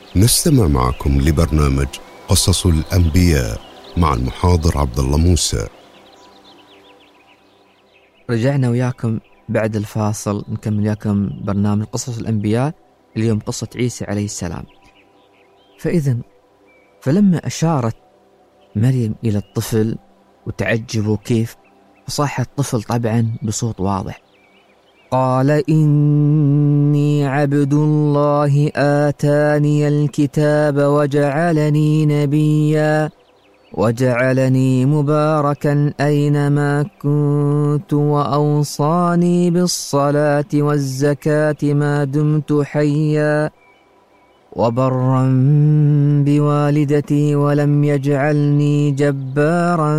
نستمع معكم لبرنامج قصص الأنبياء مع المحاضر عبد الله موسى. رجعنا وياكم بعد الفاصل نكمل وياكم برنامج قصص الأنبياء. اليوم قصة عيسى عليه السلام. فلما أشارت مريم إلى الطفل وتعجبوا كيف، فصاح الطفل طبعا بصوت واضح، قال إني عبد الله آتاني الكتاب وجعلني نبيا وجعلني مباركا أينما كنت وأوصاني بالصلاة والزكاة ما دمت حيا وبرا بوالدتي ولم يجعلني جبارا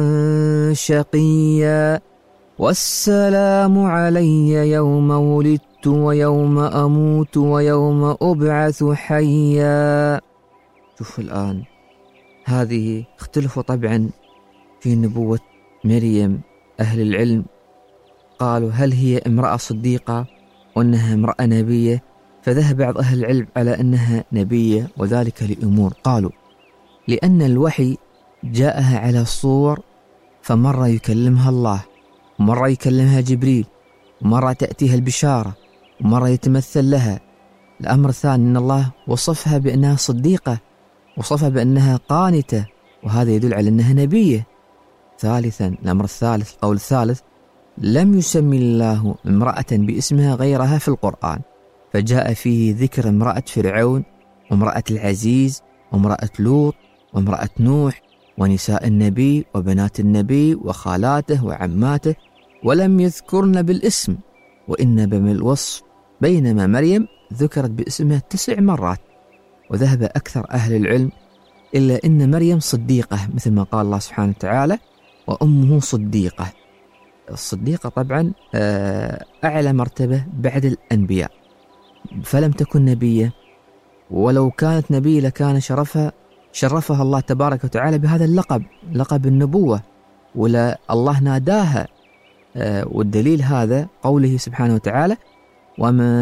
شقيا والسلام علي يوم ولدت ويوم أموت ويوم أبعث حيا. شوف الآن هذه اختلفوا طبعا في نبوة مريم. أهل العلم قالوا هل هي امرأة صديقة وأنها امرأة نبية، فذهب بعض أهل العلم على أنها نبية، وذلك لأمور. قالوا لأن الوحي جاءها على صور، فمرة يكلمها الله ومرة يكلمها جبريل ومرة تأتيها البشارة ومرة يتمثل لها. الأمر الثاني أن الله وصفها بأنها صديقة، وصفها بأنها قانتة، وهذا يدل على أنها نبية. ثالثا الأمر الثالث، القول الثالث، لم يسمي الله امرأة باسمها غيرها في القرآن، فجاء فيه ذكر امرأة فرعون وامرأة العزيز وامرأة لوط وامرأة نوح ونساء النبي وبنات النبي وخالاته وعماته، ولم يذكرن بالاسم وإنما بالوصف، بينما مريم ذكرت باسمها 9 مرات. وذهب أكثر أهل العلم إلا أن مريم صديقة، مثل ما قال الله سبحانه وتعالى وأمه صديقة. الصديقة طبعا أعلى مرتبة بعد الأنبياء، فلم تكن نبية، ولو كانت نبية لكان شرفها الله تبارك وتعالى بهذا اللقب، لقب النبوة، ولا الله ناداها. والدليل هذا قوله سبحانه وتعالى وما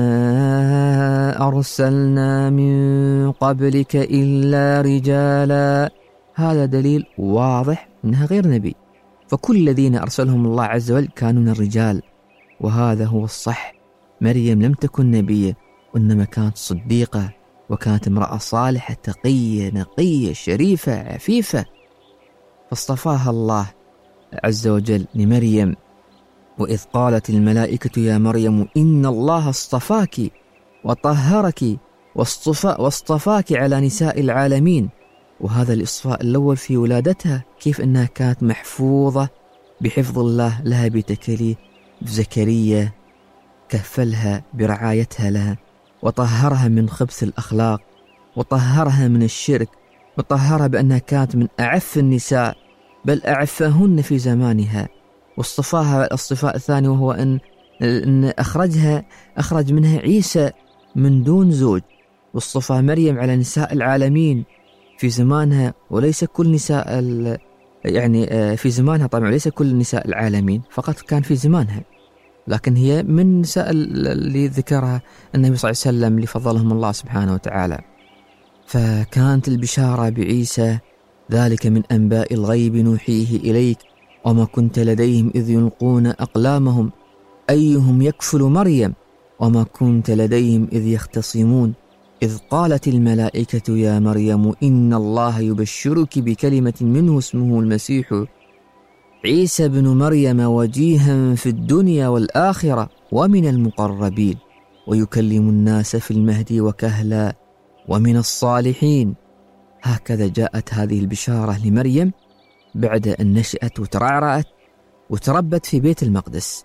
أرسلنا من قبلك إلا رجالا. هذا دليل واضح أنها غير نبي، فكل الذين أرسلهم الله عز وجل كانوا من الرجال، وهذا هو الصح. مريم لم تكن نبية، وإنما كانت صديقة، وكانت امرأة صالحة تقية نقية شريفة عفيفة، فاصطفاها الله عز وجل لمريم. وإذ قالت الملائكة يا مريم إن الله اصطفاك وطهرك واصطفاك على نساء العالمين. وهذا الإصفاء الأول في ولادتها، كيف أنها كانت محفوظة بحفظ الله لها بتكليف زكريا، كفلها برعايتها لها، وطهرها من خبث الأخلاق، وطهرها من الشرك، وطهرها بأنها كانت من أعف النساء، بل أعفهن في زمانها. واصطفاها الاصطفاء الثاني، وهو أن أخرج منها عيسى من دون زوج، واصطفى مريم على نساء العالمين في زمانها، وليس كل نساء في زمانها طبعا ليس كل نساء العالمين، فقط كان في زمانها، لكن هي من نساء اللي ذكرها النبي صلى الله عليه وسلم اللي فضلهم الله سبحانه وتعالى. فكانت البشارة بعيسى ذلك من أنباء الغيب نوحيه إليك وما كنت لديهم إذ يلقون أقلامهم أيهم يكفل مريم وما كنت لديهم إذ يختصمون إذ قالت الملائكة يا مريم إن الله يبشرك بكلمة منه اسمه المسيح عيسى بن مريم وجيها في الدنيا والآخرة ومن المقربين ويكلم الناس في المهد وكهلا ومن الصالحين. هكذا جاءت هذه البشارة لمريم بعد أن نشأت وترعرعت وتربت في بيت المقدس.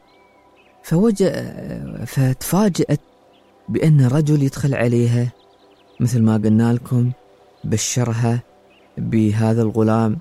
فتفاجأت بأن رجل يدخل عليها، مثل ما قلنا لكم، بشرها بهذا الغلام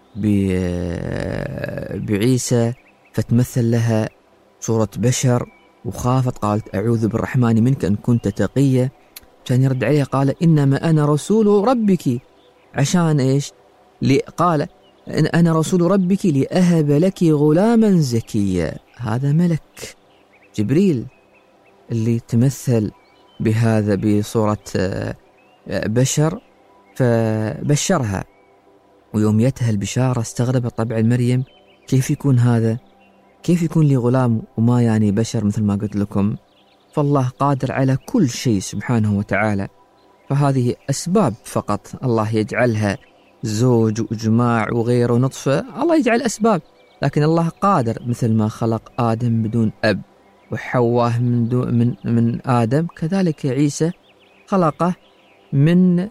بعيسى، فتمثل لها صورة بشر وخافت، قالت أعوذ بالرحمن منك إن كنت تقية. كان يرد عليها قال إنما أنا رسول ربك. عشان إيش؟ قال أنا رسول ربك لأهب لك غلاما زكيا. هذا ملك جبريل اللي تمثل بهذا بصورة بشر فبشرها، ويوم يتها البشارة استغربت طبعا مريم، كيف يكون هذا؟ كيف يكون لي غلام وما يعني بشر مثل ما قلت لكم؟ فالله قادر على كل شيء سبحانه وتعالى. فهذه أسباب فقط الله يجعلها، زوج وإجماع وغيره نطفة، الله يجعل أسباب، لكن الله قادر. مثل ما خلق آدم بدون أب وحواه من آدم، كذلك عيسى خلقه من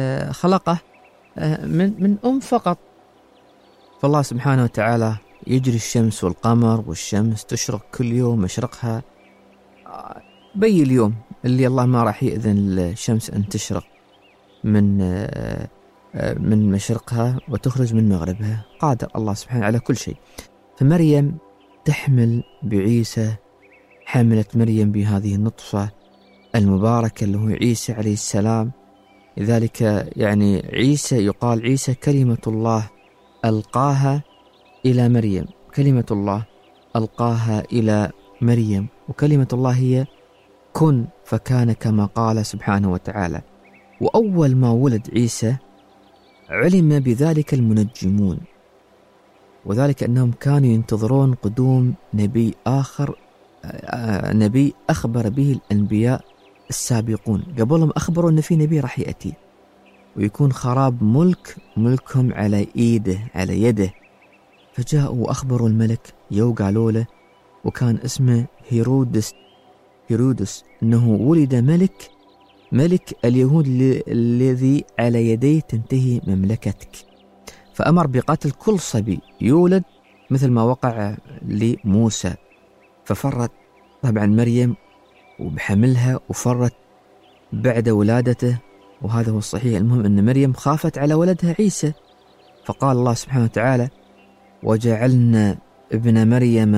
أم فقط. فالله سبحانه وتعالى يجري الشمس والقمر، والشمس تشرق كل يوم مشرقها. بي اليوم اللي الله ما راح يأذن الشمس أن تشرق من مشرقها وتخرج من مغربها، قادر الله سبحانه على كل شيء. فمريم تحمل بعيسى، حملت مريم بهذه النطفة المباركة اللي هو عيسى عليه السلام. لذلك يعني عيسى يقال عيسى كلمة الله ألقاها إلى مريم، كلمة الله ألقاها إلى مريم، وكلمة الله هي كن فكان كما قال سبحانه وتعالى. وأول ما ولد عيسى علم بذلك المنجمون، وذلك أنهم كانوا ينتظرون قدوم نبي آخر، نبي أخبر به الأنبياء السابقون قبلهم، أخبروا أن في نبي راح يأتي ويكون خراب ملكهم على يده. فجاءوا وأخبروا الملك قالوا له، وكان اسمه هيرودس، أنه ولد ملك اليهود الذي على يديه تنتهي مملكتك. فأمر بقتل كل صبي يولد مثل ما وقع لموسى. ففرت طبعا مريم وبحملها، وفرت بعد ولادته، وهذا هو الصحيح. المهم أن مريم خافت على ولدها عيسى، فقال الله سبحانه وتعالى: وجعلنا ابن مريم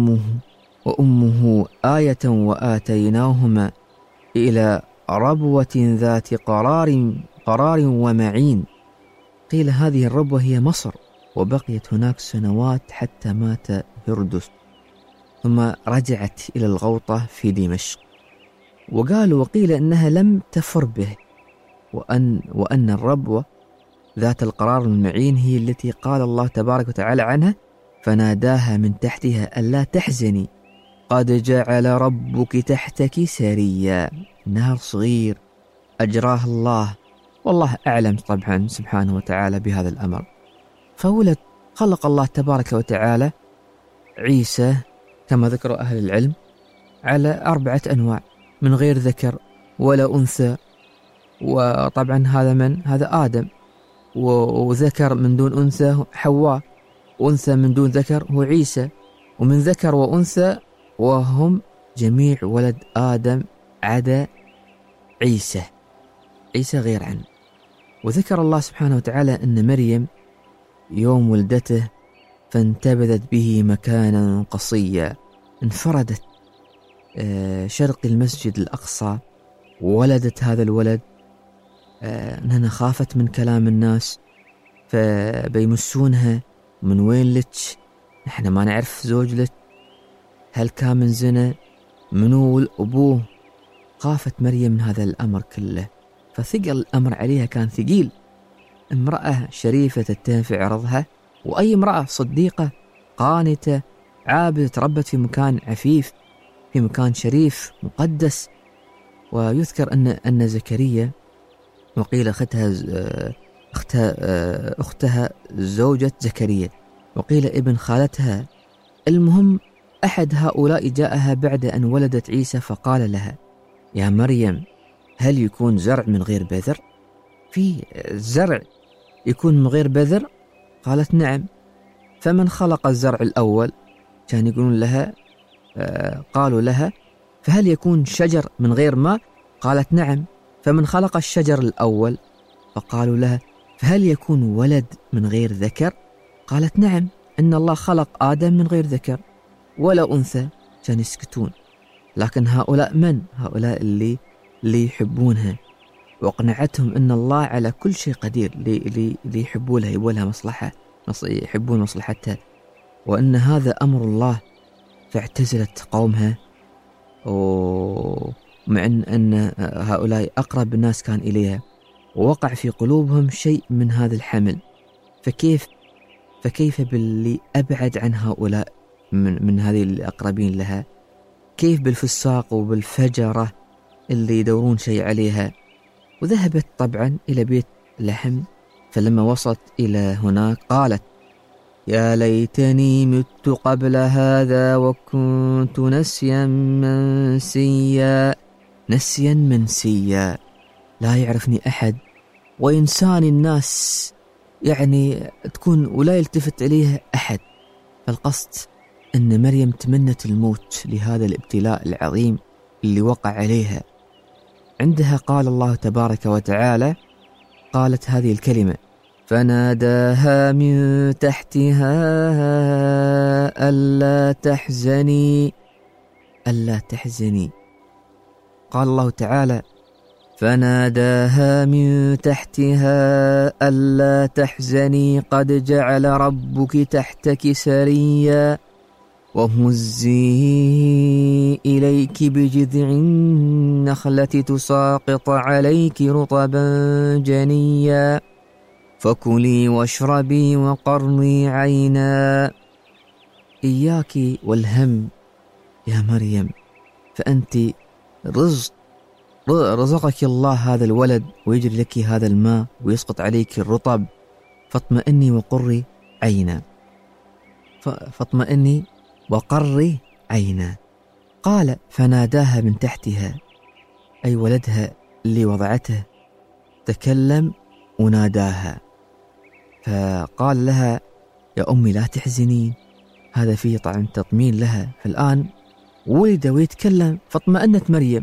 وأمه آية وآتيناهما إلى ربوة ذات قرار ومعين. قيل هذه الربوة هي مصر، وبقيت هناك سنوات حتى مات هيرودس، ثم رجعت إلى الغوطة في دمشق. وقيل أنها لم تفر به، وأن الربوة ذات القرار المعين هي التي قال الله تبارك وتعالى عنها: فناداها من تحتها ألا تحزني قد جعل ربك تحتك سريا. نهر صغير أجراه الله، والله أعلم طبعا سبحانه وتعالى بهذا الأمر. فولد خلق الله تبارك وتعالى عيسى كما ذكروا أهل العلم على 4 أنواع، من غير ذكر ولا أنثى. وطبعا هذا آدم، وذكر من دون أنثى حواء، أنثى من دون ذكر هو عيسى، ومن ذكر وأنثى وهم جميع ولد آدم عدا عيسى غير عنه. وذكر الله سبحانه وتعالى أن مريم يوم ولدته فانتبذت به مكانا قصيا، انفردت شرق المسجد الأقصى، وولدت هذا الولد. أنها خافت من كلام الناس، فبيمسونها: من وين لك؟ نحن ما نعرف زوج لك، هل كان من زنا؟ منو أبوه؟ خافت مريم من هذا الأمر كله، فثقل الأمر عليها، كان ثقيل. امرأة شريفة تتهم في عرضها، وأي امرأة صديقة قانتة عابدة تربت في مكان عفيف، في مكان شريف مقدس. ويذكر أن زكريا، وقيل أختها زوجة زكريا، وقيل ابن خالتها. المهم أحد هؤلاء جاءها بعد أن ولدت عيسى فقال لها: يا مريم، هل يكون زرع من غير بذر؟ في زرع يكون من غير بذر؟ قالت: نعم. فمن خلق الزرع الأول؟ كان يقولون لها قالوا لها: فهل يكون شجر من غير ماء؟ قالت: نعم. فمن خلق الشجر الأول؟ فقالوا لها: فهل يكون ولد من غير ذكر؟ قالت: نعم، إن الله خلق آدم من غير ذكر ولا أنثى. كان يسكتون. لكن هؤلاء من؟ هؤلاء اللي يحبونها، وأقنعتهم أن الله على كل شيء قدير، اللي يحبوا لها، يبوا لها مصلحة، يحبون مصلحتها، وأن هذا أمر الله. فاعتزلت قومها، ومع أن هؤلاء أقرب الناس كان إليها، ووقع في قلوبهم شيء من هذا الحمل، فكيف باللي أبعد عن هؤلاء من هذه الأقربين لها؟ كيف بالفساق وبالفجرة اللي يدورون شيء عليها؟ وذهبت طبعا إلى بيت لحم، فلما وصلت إلى هناك قالت: يا ليتني مت قبل هذا وكنت نسيا منسيا، لا يعرفني أحد وينساني الناس، يعني تكون ولا يلتفت إليها أحد. فالقصد أن مريم تمنت الموت لهذا الابتلاء العظيم اللي وقع عليها. عندها قال الله تبارك وتعالى، قالت هذه الكلمة: فناداها من تحتها ألا تحزني. قال الله تعالى: فناداها من تحتها ألا تحزني قد جعل ربك تحتك سريا وهزي إليك بجذع النخلة تساقط عليك رطبا جنيا فكلي واشربي وقري عينا. إياك والهم يا مريم، فأنت رزقك الله هذا الولد ويجري لك هذا الماء ويسقط عليك الرطب، فاطمئني وقري عينا. فاطمئني وقري عينا. قال: فناداها من تحتها، أي ولدها اللي وضعته تكلم وناداها، فقال لها: يا أمي لا تحزنين. هذا فيه طبعا تطمين لها، فالآن ولد ويتكلم، فاطمأنت مريم.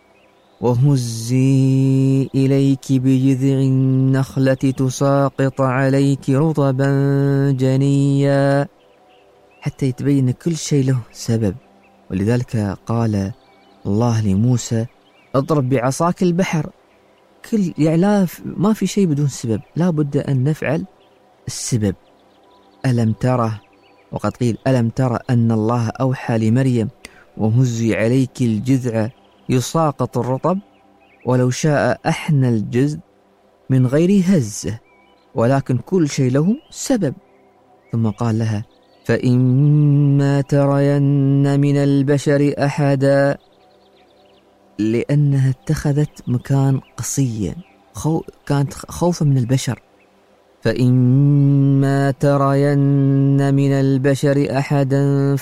وهزي إليك بجذع النخلة تساقط عليك رطبا جنيا، حتى يتبين كل شيء له سبب. ولذلك قال الله لموسى: اضرب بعصاك البحر. يعني ما في شيء بدون سبب، لا بد أن نفعل السبب. ألم تره، وقد قيل ألم ترى أن الله أوحى لمريم وهزي عليك الجذع يساقط الرطب ولو شاء أحنى الجذع من غير هزة، ولكن كل شيء له سبب. ثم قال لها: فإما ترين من البشر أحدا، لأنها اتخذت مكان قصيا، كانت خوفا من البشر. فإما ترين من البشر أحدا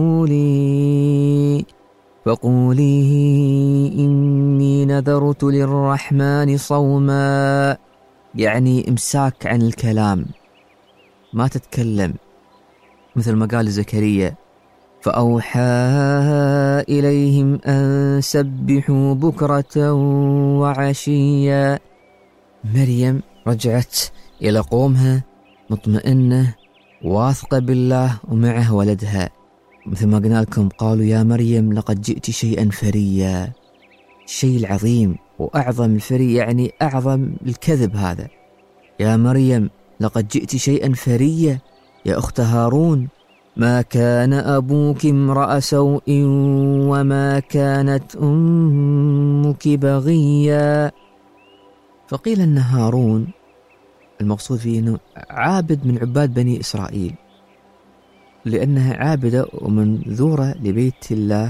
فقولي إني نذرت للرحمن صوما، يعني إمساك عن الكلام، ما تتكلم، مثل ما قال زكريا: فأوحى إليهم أن سبحوا بكرة وعشيا. مريم رجعت إلى قومها مطمئنة واثقة بالله ومعه ولدها، مثل ما قلنا لكم، قالوا: يا مريم لقد جئت شيئا فريا. الشيء العظيم وأعظم الفري، يعني أعظم الكذب هذا. يا مريم لقد جئت شيئا فريا يا أخت هارون، ما كان أبوك امرأ سوء وما كانت أمك بغيا. فقيل أن هارون المقصود فيه أنه عابد من عباد بني إسرائيل، لأنها عابدة ومنذورة لبيت الله،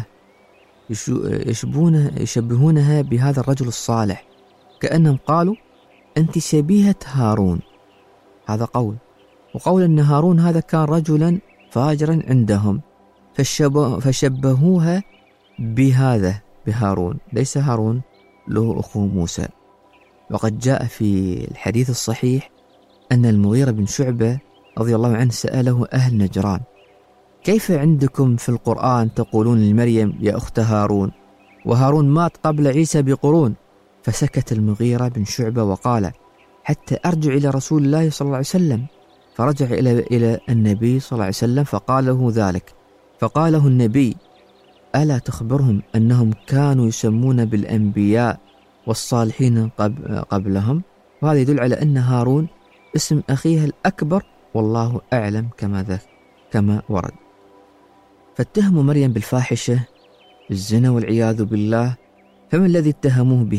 يشبهونها بهذا الرجل الصالح، كأنهم قالوا: أنت شبيهة هارون. هذا قول. وقول أن هارون هذا كان رجلا فاجرا عندهم، فشبهوها بهارون، ليس هارون له أخو موسى. وقد جاء في الحديث الصحيح أن المغيرة بن شعبة رضي الله عنه سأله أهل نجران: كيف عندكم في القرآن تقولون لمريم يا أخت هارون، وهارون مات قبل عيسى بقرون؟ فسكت المغيرة بن شعبة وقال: حتى أرجع إلى رسول الله صلى الله عليه وسلم. فرجع إلى النبي صلى الله عليه وسلم فقال له ذلك، فقاله النبي: ألا تخبرهم أنهم كانوا يسمون بالأنبياء والصالحين قبلهم؟ وهذا يدل على أن هارون اسم أخيها الأكبر، والله أعلم كما ورد. فاتهموا مريم بالفاحشة، بالزنا والعياذ بالله. فما الذي اتهموه بها؟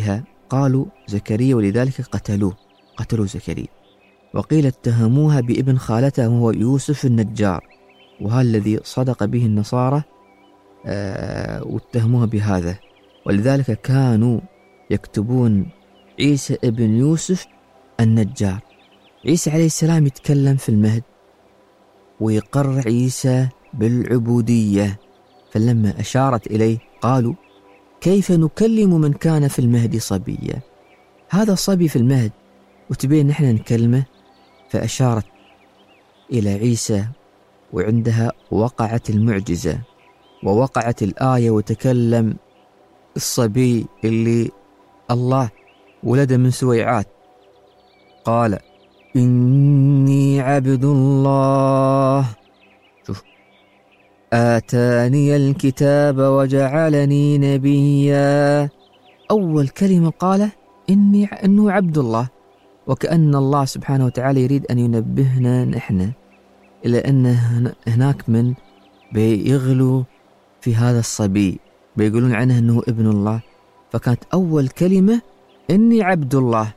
قالوا زكريا ولذلك قتلوا زكريا. وقيل اتهموها بابن خالته وهو يوسف النجار، وهذا الذي صدق به النصارى واتهموها بهذا، ولذلك كانوا يكتبون عيسى ابن يوسف النجار. عيسى عليه السلام يتكلم في المهد ويقر عيسى بالعبودية، فلما أشارت إليه قالوا كيف نكلم من كان في المهد صبيا؟ هذا صبي في المهد وتبين نحن نكلمه. فأشارت إلى عيسى، وعندها وقعت المعجزة ووقعت الآية، وتكلم الصبي اللي الله ولده من سويعات. قال إني عبد الله، شوف، آتاني الكتاب وجعلني نبيا. أول كلمة قاله إنه عبد الله، وكأن الله سبحانه وتعالى يريد أن ينبهنا نحن إلى أن هناك من بيغلوا في هذا الصبي، بيقولون عنه أنه ابن الله، فكانت أول كلمة إني عبد الله.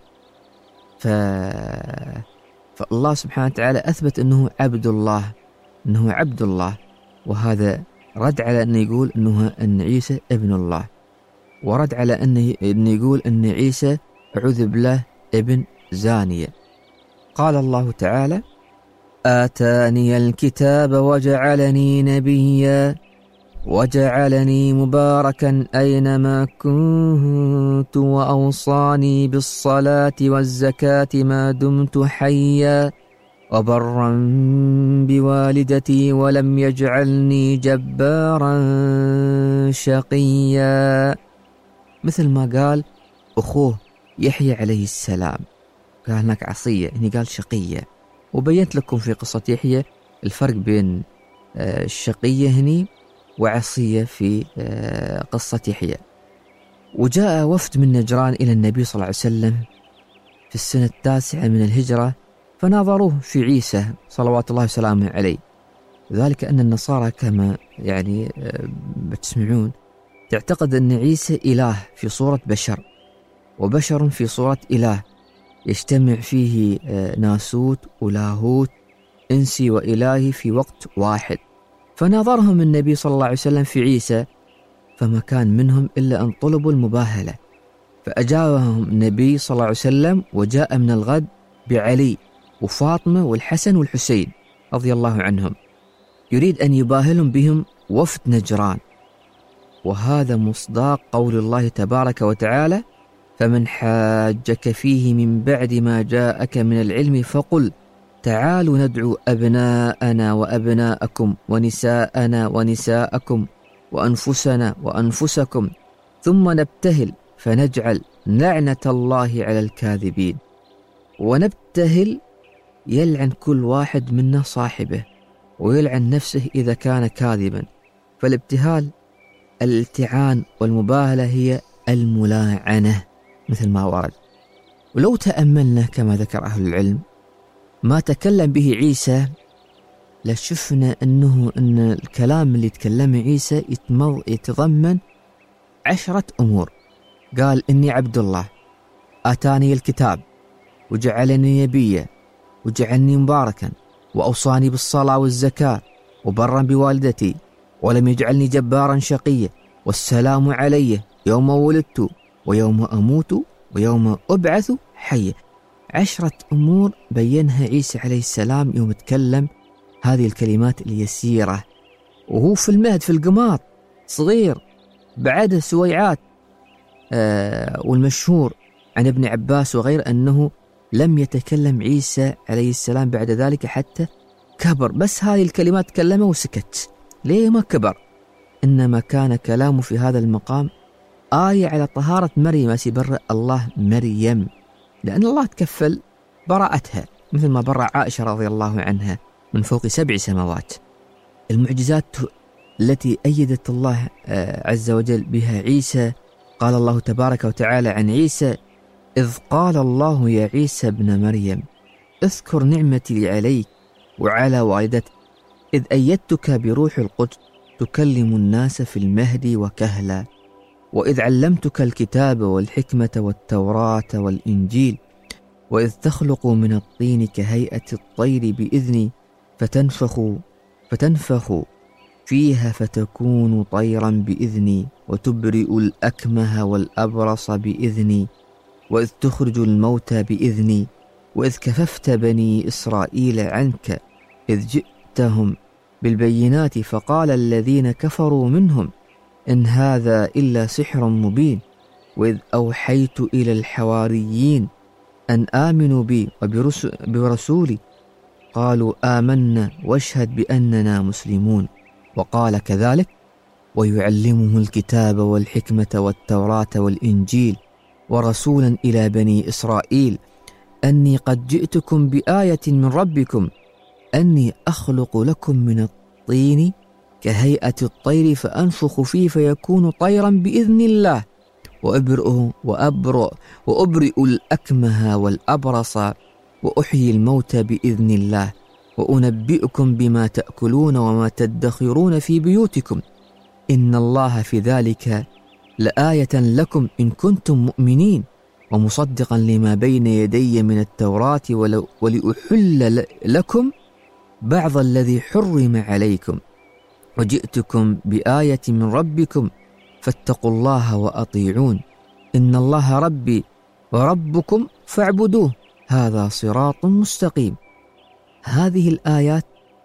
فالله سبحانه وتعالى أثبت أنه عبد الله، وهذا رد على أن يقول أن عيسى ابن الله، ورد على أن يقول أن عيسى أعوذ بالله ابن زانية. قال الله تعالى آتاني الكتاب وجعلني نبيا وجعلني مباركا أينما كنت وأوصاني بالصلاة والزكاة ما دمت حيا وبرا بوالدتي ولم يجعلني جبارا شقيا. مثل ما قال أخوه يحيى عليه السلام، قال هناك عصية، هنا قال شقية. وبينت لكم في قصة يحيى الفرق بين الشقية هني وعصية في قصة يحيى. وجاء وفد من نجران إلى النبي صلى الله عليه وسلم في السنة 9 من الهجرة، فناظروه في عيسى صلوات الله وسلامه عليه. ذلك أن النصارى كما يعني بتسمعون تعتقد أن عيسى إله في صورة بشر، وبشر في صورة إله، يجتمع فيه ناسوت ولاهوت إنسي وإلهي في وقت واحد. فناظرهم النبي صلى الله عليه وسلم في عيسى، فما كان منهم إلا أن طلبوا المباهلة، فأجابهم النبي صلى الله عليه وسلم وجاء من الغد بعلي وفاطمة والحسن والحسين رضي الله عنهم، يريد أن يباهلهم بهم وفد نجران. وهذا مصداق قول الله تبارك وتعالى فمن حاجك فيه من بعد ما جاءك من العلم فقل تعالوا ندعو أبناءنا وأبناءكم ونساءنا ونساءكم وأنفسنا وأنفسكم ثم نبتهل فنجعل لعنة الله على الكاذبين. ونبتهل يلعن كل واحد منا صاحبه ويلعن نفسه إذا كان كاذبا. فالابتهال الالتعان والمباهلة هي الملاعنة مثل ما ورد. ولو تأملنا كما ذكر أهل العلم ما تكلم به عيسى لشفنا أن الكلام اللي تكلمه عيسى يتضمن 10 أمور. قال إني عبد الله، آتاني الكتاب وجعلني نبيا وجعلني مباركا وأوصاني بالصلاة والزكاة وبرا بوالدتي ولم يجعلني جبارا شقيا والسلام علي يوم ولدت ويوم أموت ويوم أبعث حيا. 10 أمور بينها عيسى عليه السلام يوم تكلم هذه الكلمات اليسيرة وهو في المهد في القماط صغير بعده سويعات. والمشهور عن ابن عباس وغير أنه لم يتكلم عيسى عليه السلام بعد ذلك حتى كبر، بس هذه الكلمات تكلمه وسكت. ليه ما كبر؟ إنما كان كلامه في هذا المقام آية على طهارة مريم، سيبرأ الله مريم، لأن الله تكفل براءتها مثل ما برأ عائشة رضي الله عنها من فوق 7 سماوات. المعجزات التي أيدت الله عز وجل بها عيسى، قال الله تبارك وتعالى عن عيسى إذ قال الله يا عيسى ابن مريم اذكر نعمتي عليك وعلى والدتك إذ أيدتك بروح القدس تكلم الناس في المهد وكهلا وإذ علمتك الكتاب والحكمة والتوراة والإنجيل وإذ تخلق من الطين كهيئة الطير بإذني فتنفخ فيها فتكون طيرا بإذني وتبرئ الأكمه والأبرص بإذني وإذ تخرج الموتى بإذني وإذ كففت بني إسرائيل عنك إذ جئتهم بالبينات فقال الذين كفروا منهم إن هذا إلا سحر مبين وإذ أوحيت إلى الحواريين أن آمنوا بي وبرسولي قالوا آمنا واشهد بأننا مسلمون. وقال كذلك ويعلمه الكتاب والحكمة والتوراة والإنجيل ورسولا إلى بني إسرائيل أني قد جئتكم بآية من ربكم أني أخلق لكم من الطين كهيئة الطير فأنفخ فيه فيكون طيرا بإذن الله وأبرئ الأكمه والأبرص وأحيي الموتى بإذن الله وأنبئكم بما تأكلون وما تدخرون في بيوتكم إن الله في ذلك لآية لكم إن كنتم مؤمنين ومصدقا لما بين يدي من التوراة ولأحل لكم بعض الذي حرم عليكم وجئتكم بآية من ربكم فاتقوا الله وأطيعون إن الله ربي وربكم فاعبدوه هذا صراط مستقيم. هذه الآيات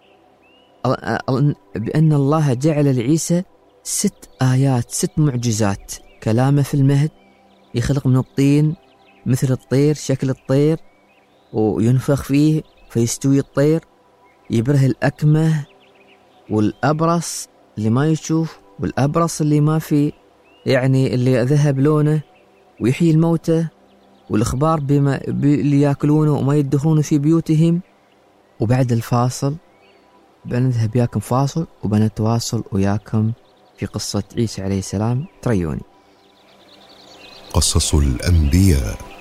بأن الله جعل لعيسى 6 آيات 6 معجزات. كلامه في المهد، يخلق من الطين مثل الطير شكل الطير وينفخ فيه فيستوي الطير، يبره الأكمه والأبرص اللي ما يشوف والأبرص اللي ما في يعني اللي ذهب لونه، ويحيي الموتى والإخبار اللي يأكلونه وما يدخلونه في بيوتهم. وبعد الفاصل بنذهب ياكم فاصل وبنتواصل وياكم في قصة عيسى عليه السلام. تريوني. قصص الأنبياء.